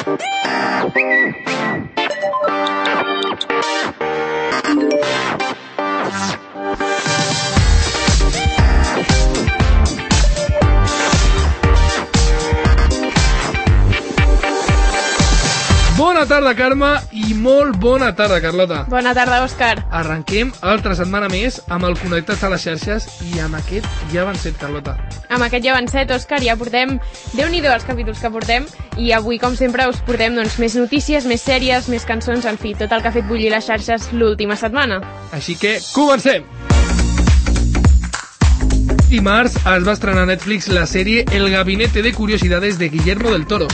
Bona tarda, Carme, i molt bona tarda, Carlota. Bona tarda, Òscar. Arrenquem altra setmana més amb el Connectats a les xarxes i amb aquest ja van set, Carlota. Amb aquest ja van set, Òscar, ja portem Déu-n'hi-do els capítols que portem i avui, com sempre, us portem més notícies, més sèries, més cançons, en fi, tot el que ha fet bullir les xarxes l'última setmana. Així que, comencem! Dimarts es va estrenar a Netflix la sèrie El Gabinete de Curiosidades de Guillermo del Toro.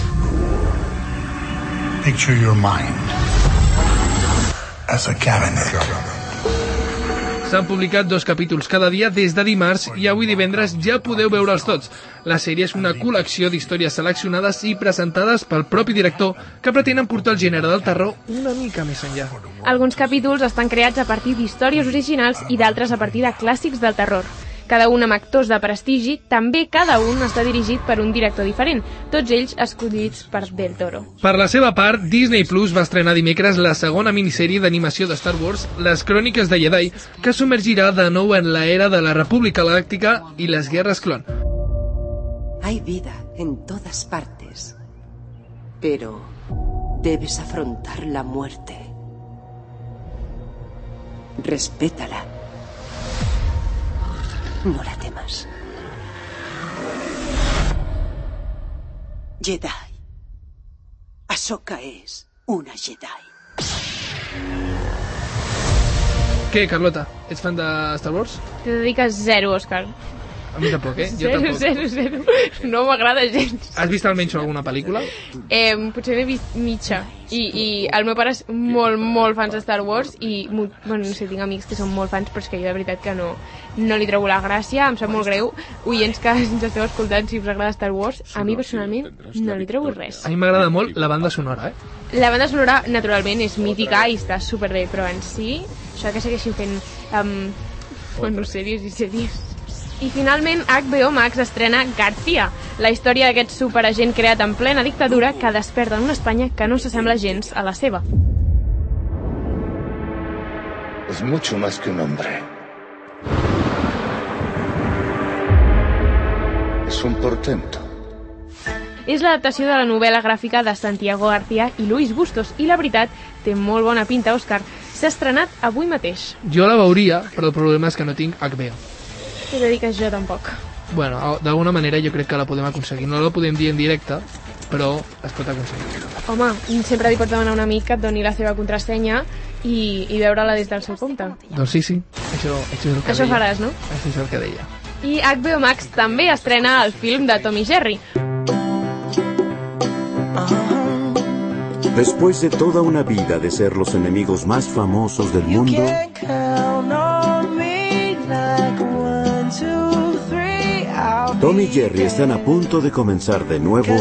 Picture your mind as a cabinet. S'han publicat 2 capítols cada dia des de dimarts i avui divendres ja podeu veure'ls tots. La sèrie és una col·lecció d'històries seleccionades i presentades pel propi director que pretenen portar el gènere del terror una mica més enllà. Alguns capítols estan creats a partir d'històries originals i d'altres a partir de clàssics del terror. Cada un amb actors de prestigi, també cada un està dirigit per un director diferent, tots ells escollits per Del Toro. Per la seva part, Disney Plus va estrenar dimecres la segona minissèrie d'animació de Star Wars, Les Cròniques de Jedi, que submergirà de nou en la era de la República Galàctica i les Guerres Clon. Hay vida en todas partes, pero debes afrontar la muerte. Respétala. No la temas. Jedi. Ahsoka és una Jedi. Què, Carlota? Ets fan de Star Wars? Te dediques zero, Òscar. A mi tampoc, Jo tampoc. Zero. No m'agrada gens. Has vist almenys alguna pel·lícula? Potser n'he vist mitja. I el meu pare és molt fans de Star Wars i, bueno, no sé, tinc amics que són molt fans, però és que jo de veritat que no li trobo la gràcia, em sap molt greu. Oients que ens esteu escoltant, si us agrada Star Wars, a mi personalment no li trobo res. A mi m'agrada molt la banda sonora, La banda sonora, naturalment, és mítica i està superbé, però en si, això que segueixin fent sèries i sèries. I finalment HBO Max estrena García, la història d'aquest superagent creat en plena dictadura que desperta en una Espanya que no s'assembla gens a la seva. Es mucho más que un hombre. Es un portento. És l'adaptació de la novel·la gràfica de Santiago García i Luis Bustos i la veritat té molt bona pinta, Òscar. S'ha estrenat avui mateix. Jo la veuria, però el problema és que no tinc HBO. Te dediques jo tampoc. Bueno, d'alguna manera jo crec que la podem aconseguir. No la podem dir en directe, però es pot aconseguir. Home, sempre li pots demanar a un amic que et doni la seva contrasenya i veure-la des del seu compte. Doncs sí, això és el que Això deia. faràs, no? Això és el que deia. I HBO Max també estrena el film de Tom i Jerry. Después de toda una vida de ser los enemigos más famosos del mundo, Tom y Jerry están a punto de comenzar de nuevo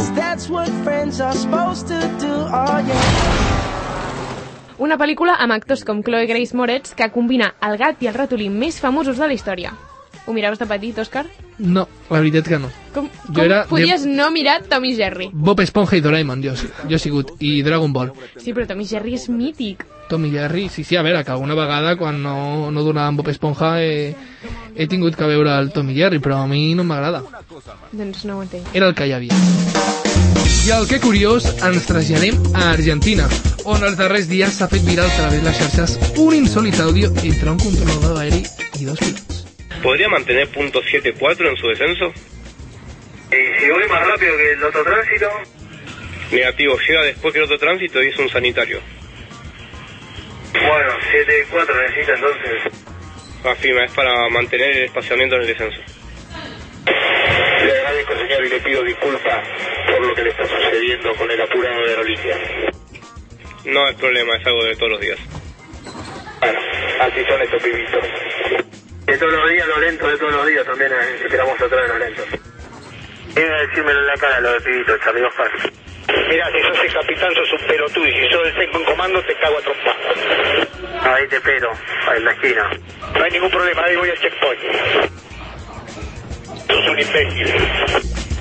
Una pel·lícula amb actors com Chloe Grace Moretz que combina el gat i el ratolí més famosos de la història. Ho miraves de petit, Òscar? No, la veritat que no. Com era podies no mirar Tom i Jerry? Bob Esponja i Doraemon, jo he sigut, i Dragon Ball. Sí, però Tom i Jerry és mític. Tom i Jerry, sí, a veure, que alguna vegada quan no donaven Bob Esponja he tingut que veure el Tom i Jerry, però a mi no m'agrada. Doncs no ho entenc. Era el que hi havia. I el que curiós, ens traslladem a Argentina, on els darrers dies s'ha fet viral a través de les xarxes un insòlit àudio entre un controlador aeri i 2 pilots. ¿Podría mantener punto 7.4 en su descenso? ¿Y si voy más rápido que el otro tránsito? Negativo, llega después que el otro tránsito y es un sanitario. Bueno, 7.4 necesita entonces. Afirma, es para mantener el espaciamiento en el descenso. Le agradezco, señor, y le pido disculpas por lo que le está sucediendo con el apurado de aerolínea. No es problema, es algo de todos los días. Bueno, así son estos pibitos. De todos los días, lo lento de todos los días también esperamos atrás de los lentos. Viene a decírmelo en la cara lo de pibitos, Charlie Oscar. Mira, si sos el capitán sos un pelotudo y si sos el seco en comando te cago a trompa. Ahí te espero, en la esquina. No hay ningún problema, ahí voy al checkpoint. Sos un imbécil.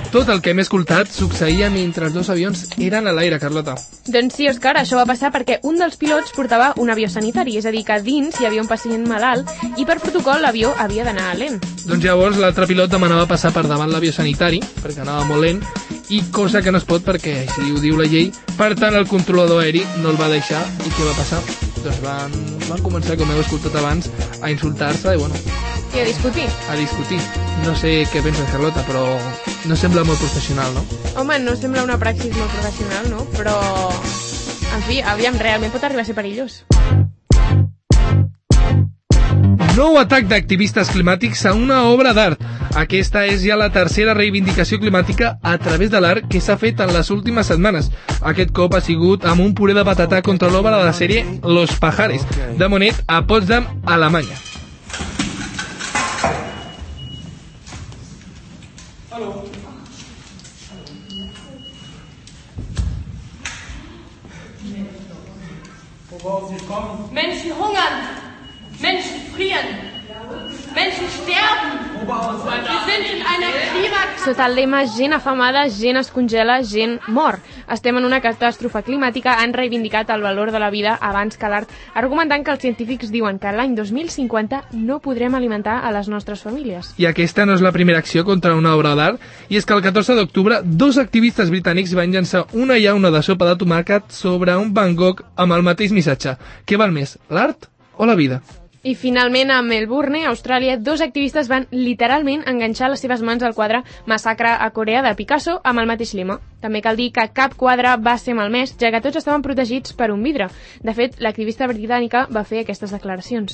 tot el que hem escoltat succeïa mentre els dos avions eren a l'aire, Carlota. Doncs sí, Òscar, això va passar perquè un dels pilots portava un avió sanitari, és a dir, que dins hi havia un pacient malalt i per protocol l'avió havia d'anar lent. Doncs llavors l'altre pilot demanava passar per davant l'avió sanitari, perquè anava molt lent, i cosa que no es pot perquè així ho diu la llei. Per tant, el controlador aeri no el va deixar. I què va passar? Doncs van començar, com heu escoltat abans, a insultar-se i, bueno... I a discutir. A discutir. No sé què penses, Carlota, però no sembla molt professional, no? Home, no sembla una praxis molt professional, no? Però, en fi, aviam, realment pot arribar a ser perillós. Nou atac d'activistes climàtics a una obra d'art. Aquesta és ja la tercera reivindicació climàtica a través de l'art que s'ha fet en les últimes setmanes. Aquest cop ha sigut amb un puré de patata contra l'obra de la sèrie Los Pajares, de Monet a Potsdam, Alemanya. Menschen hungern, Menschen frieren, Menschen sterben. Wir sind in einer Klimakatastrophe. Sota el lema gent afamada, gent es congela, gent mor. Estem en una catàstrofe climàtica, han reivindicat el valor de la vida abans que l'art, argumentant que els científics diuen que l'any 2050 no podrem alimentar a les nostres famílies. I aquesta no és la primera acció contra una obra d'art, i és que el 14 d'octubre dos activistes britànics van llançar una llauna de sopa de tomàquet sobre un Van Gogh amb el mateix missatge. Què val més, l'art o la vida? I finalment, a Melbourne, Austràlia, dos activistes van literalment enganxar les seves mans al quadre Massacre a Corea de Picasso amb el mateix lema. També cal dir que cap quadre va ser malmès, ja que tots estaven protegits per un vidre. De fet, l'activista britànica va fer aquestes declaracions.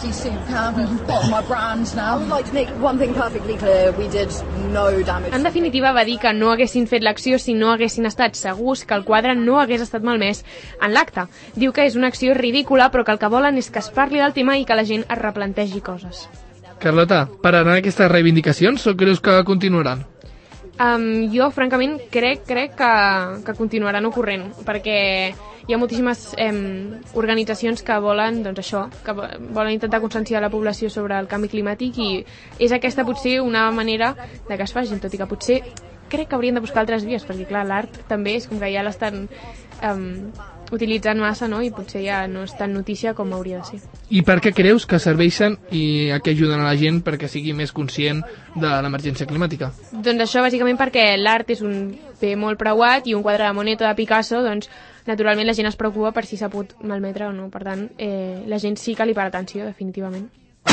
En definitiva, va dir que no haguessin fet l'acció si no haguessin estat segurs que el quadre no hagués estat malmès en l'acte. Diu que és una acció ridícula, però que el que volen és que es parli del tema i que la gent es replantegi coses. Carlota, pararan aquestes reivindicacions o creus que continuaran? Jo, francament, crec que continuaran ocorrent, perquè hi ha moltíssimes organitzacions que volen, doncs això, que volen intentar conscienciar la població sobre el canvi climàtic i és aquesta potser una manera de que es facin, tot i que potser crec que haurien de buscar altres vies, perquè clar, l'art també és com que ja l'estan utilitzant massa, no? I potser ja no és tan notícia com hauria de ser. I per què creus que serveixen i a què ajuden a la gent perquè sigui més conscient de l'emergència climàtica? Doncs això bàsicament perquè l'art és un bé molt preuat i un quadre de Monet o de Picasso, doncs naturalment la gent es preocupa per si s'ha pogut malmetre o no. Per tant, la gent sí que li para atenció, definitivament.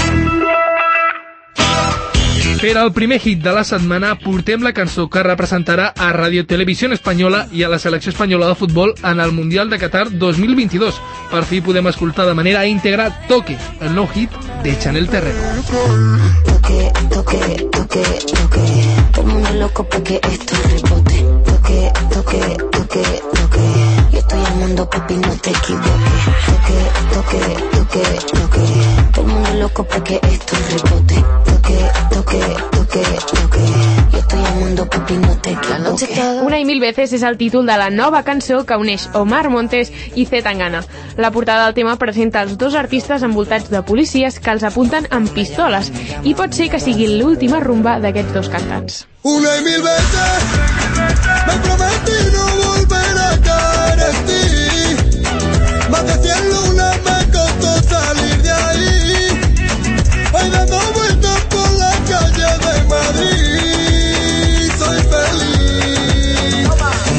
Per al primer hit de la setmana portem la cançó que representarà a Radio Televisión Espanyola i a la selecció espanyola de futbol en el Mundial de Qatar 2022. Per fi podem escoltar de manera íntegra Toque, el nou hit de Chanel Terrero. Toque, toque, toque, toque, todo el mundo loco porque esto rebote. Toque, toque, toque, toque, yo estoy al mundo, papi, no te equivoques. Toque, toque, toque, toque, todo el mundo loco porque esto rebote. Toque, toque, toque, toque, yo estoy al mundo, papi, no te equivoques. Una i mil veces és el títol de la nova cançó que uneix Omar Montes i C. Tangana. La portada del tema presenta els dos artistes envoltats de policies que els apunten amb pistoles i pot ser que sigui l'última rumba d'aquests dos cantants. Una y mil veces me prometí no volver a caer en ti. Más de 100 lunas me costó salir de ahí. Hoy dando vueltas por la calle de Madrid soy feliz.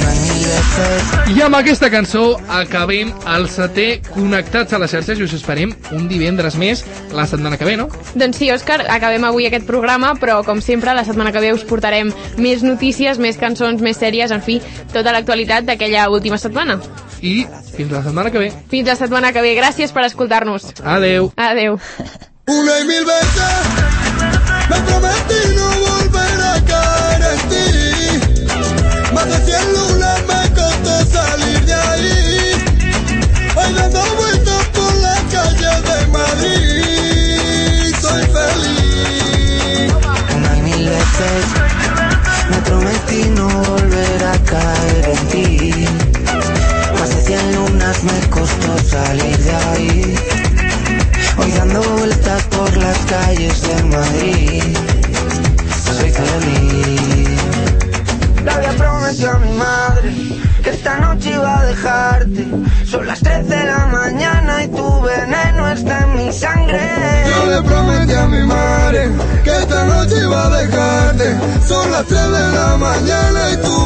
I amb aquesta cançó acabem el 7è Connectats a les xarxes i us esperem un divendres més la setmana que ve, no? Doncs sí, Òscar, acabem avui aquest programa, però com sempre la setmana que ve us portarem més notícies, més cançons, més sèries, en fi, tota l'actualitat d'aquella última setmana. I fins la setmana que ve. Fins la setmana que ve. Gràcies per escoltar-nos. Adeu. Adeu. Una y mil veces me prometí no volver a caer en ti. Más de 100 lunas me costó salir de ahí. Hoy dando vueltas por la calle de Madrid soy feliz. Una y mil veces me prometí no volver a caer en ti. Más de 100 lunas me costó salir de ahí. Hoy dando vueltas por las calles de Madrid soy feliz. noche iba a dejarte. Son las 3 de la mañana y tu veneno está en mi sangre. Yo le prometí a mi madre que esta noche iba a dejarte. Son las 3 de la mañana y tu